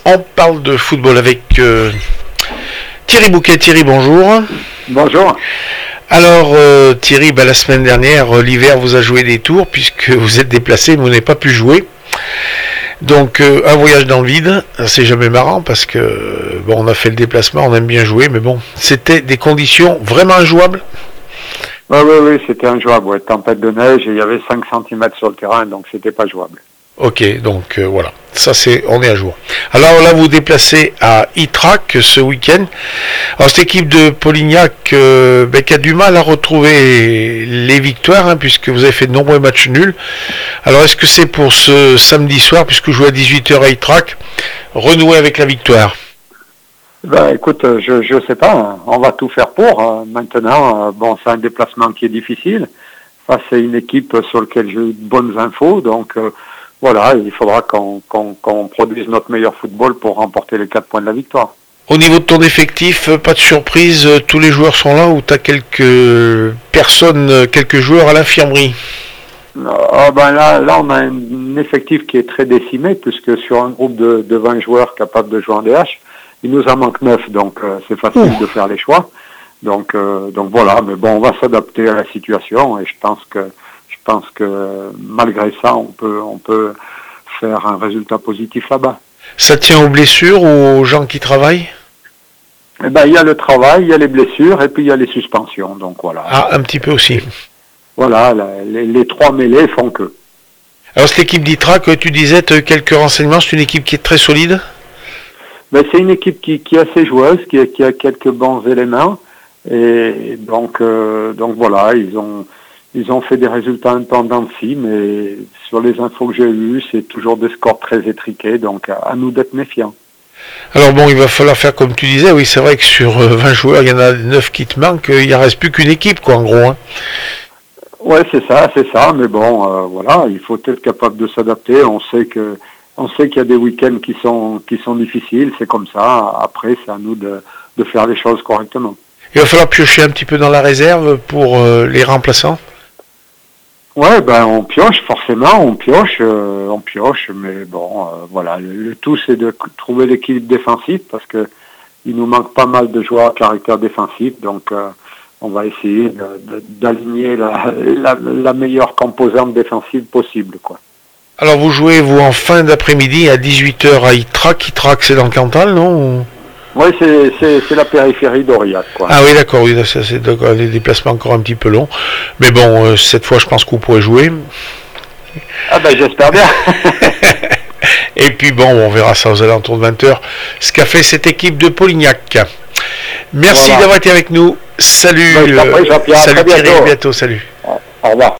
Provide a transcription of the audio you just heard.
On parle de football avec Thierry Bouquet. Thierry, bonjour. Bonjour. Alors Thierry, la semaine dernière, l'hiver vous a joué des tours puisque vous êtes déplacé mais vous n'avez pas pu jouer. Donc un voyage dans le vide, c'est jamais marrant parce que on a fait le déplacement, on aime bien jouer, mais bon, c'était des conditions vraiment injouables. Oui, c'était injouable. Ouais. Tempête de neige et il y avait 5 cm sur le terrain, donc c'était pas jouable. Ok, donc voilà, on est à jour. Alors là, vous vous déplacez à Ytrac ce week-end. Alors cette équipe de Polignac qui a du mal à retrouver les victoires, puisque vous avez fait de nombreux matchs nuls. Alors est-ce que c'est pour ce samedi soir, puisque vous jouez à 18h à Ytrac, renouer avec la victoire? Écoute, je sais pas, on va tout faire pour. Maintenant, c'est un déplacement qui est difficile. Face à une équipe sur laquelle j'ai eu de bonnes infos, donc... Voilà, il faudra qu'on produise notre meilleur football pour remporter les 4 points de la victoire. Au niveau de ton effectif, pas de surprise, tous les joueurs sont là ou tu as quelques joueurs à l'infirmerie? Là, on a un effectif qui est très décimé, puisque sur un groupe de 20 joueurs capables de jouer en DH, il nous en manque 9, donc c'est facile de faire les choix. Donc voilà, mais bon, on va s'adapter à la situation et je pense que malgré ça, on peut faire un résultat positif là-bas. Ça tient aux blessures ou aux gens qui travaillent? Il y a le travail, il y a les blessures et puis il y a les suspensions. Donc voilà. Ah, un petit peu aussi. Voilà, les 3 mêlées font que. Alors cette équipe d'Ytrac, tu disais, tu as eu quelques renseignements, c'est une équipe qui est très solide? C'est une équipe qui est assez joueuse, qui a quelques bons éléments. Et donc voilà, ils ont fait des résultats un peu en dents de scie, mais sur les infos que j'ai eues, c'est toujours des scores très étriqués, donc à nous d'être méfiants. Alors il va falloir faire comme tu disais, oui, c'est vrai que sur 20 joueurs, il y en a 9 qui te manquent, il n'y reste plus qu'une équipe, quoi, en gros. Ouais, c'est ça, mais voilà, il faut être capable de s'adapter, on sait qu'il y a des week-ends qui sont difficiles, c'est comme ça, après, c'est à nous de faire les choses correctement. Il va falloir piocher un petit peu dans la réserve pour les remplaçants? Ouais, on pioche, forcément, on pioche, mais voilà, le tout c'est de trouver l'équilibre défensif parce que il nous manque pas mal de joueurs à caractère défensif, donc on va essayer d'aligner la meilleure composante défensive possible, quoi. Alors vous jouez, vous, en fin d'après-midi à 18h à Ytrac. Ytrac, c'est dans le Cantal, non? Oui, c'est la périphérie d'Aurillac, quoi. Ah oui, d'accord, oui, c'est des déplacements encore un petit peu longs. Mais bon, cette fois, je pense que vous pourrez jouer. Ah j'espère bien. Et puis on verra ça aux alentours de 20h, ce qu'a fait cette équipe de Polignac. Merci d'avoir été avec nous. Salut, Jean-Pierre, salut à Thierry, bientôt. à bientôt, salut. Au revoir.